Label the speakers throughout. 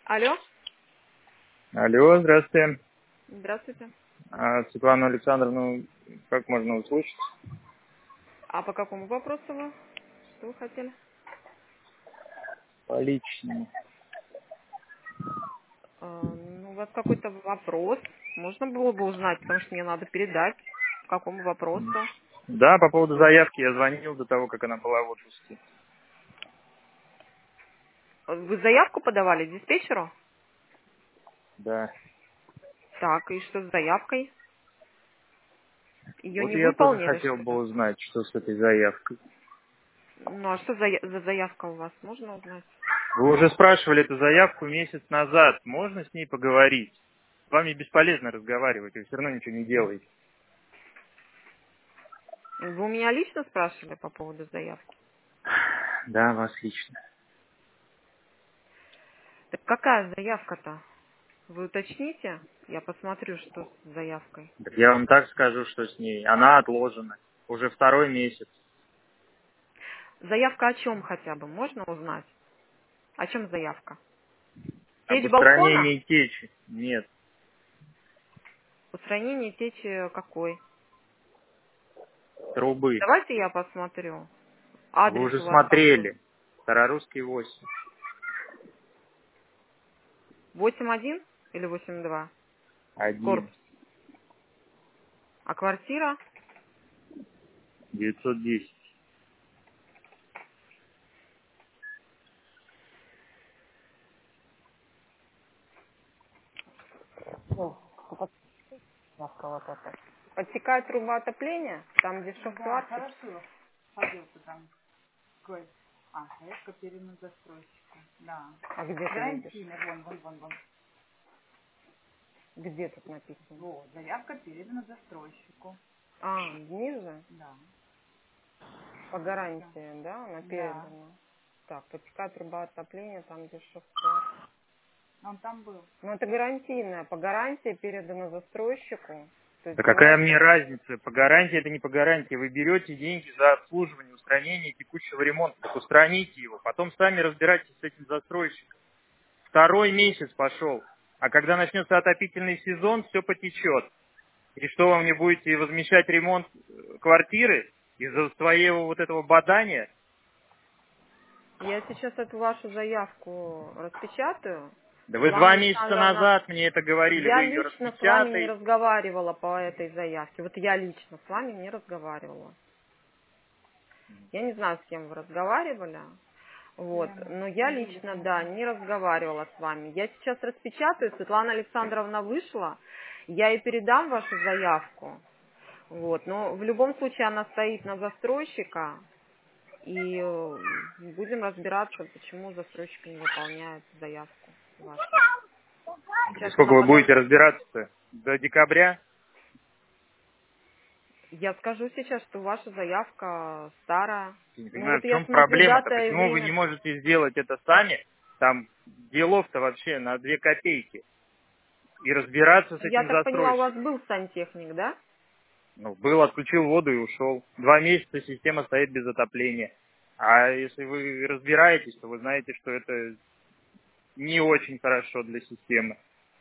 Speaker 1: Алло,
Speaker 2: Алло, здравствуйте.
Speaker 1: здравствуйте.
Speaker 2: Светлану Александровну, как можно услышать?
Speaker 1: А по какому вопросу вы? Что вы хотели?
Speaker 2: По личному.
Speaker 1: Ну, у вас какой-то вопрос. Можно было бы узнать, потому что мне надо передать, по какому вопросу.
Speaker 2: Да, по поводу заявки я звонил до того, как она была в отпуске.
Speaker 1: Вы заявку подавали диспетчеру?
Speaker 2: Да.
Speaker 1: Так, и что с заявкой? Ее
Speaker 2: Вот
Speaker 1: не
Speaker 2: я тоже
Speaker 1: выполнили,
Speaker 2: хотел
Speaker 1: что
Speaker 2: бы
Speaker 1: ли?
Speaker 2: узнать, что с этой заявкой.
Speaker 1: Ну, а что за заявка у вас? Можно узнать?
Speaker 2: Вы уже спрашивали эту заявку месяц назад. Можно с ней поговорить? С вами бесполезно разговаривать, вы все равно ничего не делаете.
Speaker 1: Вы у меня лично спрашивали по поводу заявки?
Speaker 2: Да, вас лично.
Speaker 1: Так какая заявка-то? Вы уточните? Я посмотрю, что с заявкой.
Speaker 2: Так я вам так скажу, что с ней. Она отложена. Уже второй месяц.
Speaker 1: Заявка о чем хотя бы? Можно узнать? О чем заявка?
Speaker 2: Об
Speaker 1: Печь балкона?
Speaker 2: устранении течи. Нет.
Speaker 1: Устранение течи какой?
Speaker 2: Трубы.
Speaker 1: Давайте я посмотрю.
Speaker 2: Вы
Speaker 1: Адрес
Speaker 2: уже
Speaker 1: у вас какой?
Speaker 2: смотрели. Старорусский 8.
Speaker 1: 8-1 или 8-2?
Speaker 2: Один.
Speaker 1: Корпус. А квартира?
Speaker 2: 910.
Speaker 1: Заявка вот эта. Подтекает труба отопления? Там, где
Speaker 3: Да,
Speaker 1: шахтуарчик?
Speaker 3: хорошо. Пойдет там. Какой? Заявка передана застройщику. Да.
Speaker 1: А где ты видишь?
Speaker 3: Гарантийная. Вон.
Speaker 1: Где тут написано?
Speaker 3: Вот, заявка передана застройщику.
Speaker 1: А, ниже?
Speaker 3: Да.
Speaker 1: По
Speaker 3: Да.
Speaker 1: гарантии, да? Она
Speaker 3: Да.
Speaker 1: передана. Так, подтекает труба отопления, там, где шахтуар.
Speaker 3: Он там был.
Speaker 1: Ну, это гарантийная. По гарантии передана застройщику. То
Speaker 2: Да
Speaker 1: есть
Speaker 2: какая
Speaker 1: бывает
Speaker 2: мне
Speaker 1: так.
Speaker 2: разница? По гарантии это не по гарантии. Вы берете деньги за обслуживание, устранение текущего ремонта. Так устраните его. Потом сами разбирайтесь с этим застройщиком. Второй месяц пошел. А когда начнется отопительный сезон, все потечет. И что, вы мне будете возмещать ремонт квартиры из-за своего вот этого бадания?
Speaker 1: Я сейчас эту вашу заявку распечатаю.
Speaker 2: Да вы
Speaker 1: Светлана
Speaker 2: 2 месяца
Speaker 1: Александровна,
Speaker 2: назад мне это говорили,
Speaker 1: я
Speaker 2: вы ее
Speaker 1: лично с вами не
Speaker 2: распечатаете.
Speaker 1: разговаривала по этой заявке. Вот я лично с вами не разговаривала. Я не знаю, с кем вы разговаривали. Вот.
Speaker 3: Наверное,
Speaker 1: Но я
Speaker 3: говорили
Speaker 1: лично, да,
Speaker 3: кому-то.
Speaker 1: не разговаривала с вами. Я сейчас распечатаю. Светлана Александровна вышла. Я ей передам вашу заявку. Вот. Но в любом случае она стоит на застройщика. И будем разбираться, почему застройщик не выполняет заявку вашу.
Speaker 2: И
Speaker 1: Сейчас
Speaker 2: сколько
Speaker 1: она
Speaker 2: вы будете
Speaker 1: подойдет.
Speaker 2: разбираться-то? До декабря?
Speaker 1: Я скажу сейчас, что ваша заявка старая.
Speaker 2: Я не
Speaker 1: Ну
Speaker 2: понимаю,
Speaker 1: вот
Speaker 2: в
Speaker 1: я
Speaker 2: чем
Speaker 1: смотрю
Speaker 2: проблема-то?
Speaker 1: дата и
Speaker 2: Почему вы не
Speaker 1: время.
Speaker 2: можете сделать это сами? Там делов-то вообще на 2 копейки. И разбираться с
Speaker 1: Я
Speaker 2: этим
Speaker 1: так поняла, у вас
Speaker 2: застройщиком.
Speaker 1: был сантехник, да?
Speaker 2: Ну, был, отключил воду и ушел. 2 месяца система стоит без отопления. А если вы разбираетесь, то вы знаете, что это не очень хорошо для системы.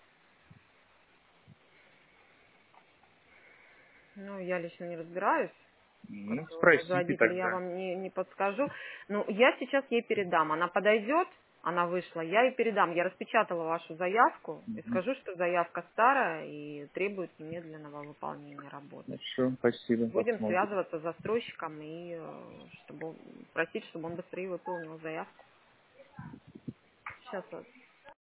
Speaker 1: Ну, я лично не разбираюсь. Как
Speaker 2: Ну, спросите
Speaker 1: производитель я
Speaker 2: тогда.
Speaker 1: вам не подскажу. Ну, я сейчас ей передам. Она подойдет, она вышла, я ей передам. Я распечатала вашу заявку и
Speaker 2: Мгм.
Speaker 1: скажу, что заявка старая и требует немедленного выполнения работ.
Speaker 2: Хорошо, спасибо,
Speaker 1: Будем
Speaker 2: посмотрим.
Speaker 1: связываться с застройщиком и просить, чтобы он быстрее выполнил заявку. Сейчас вот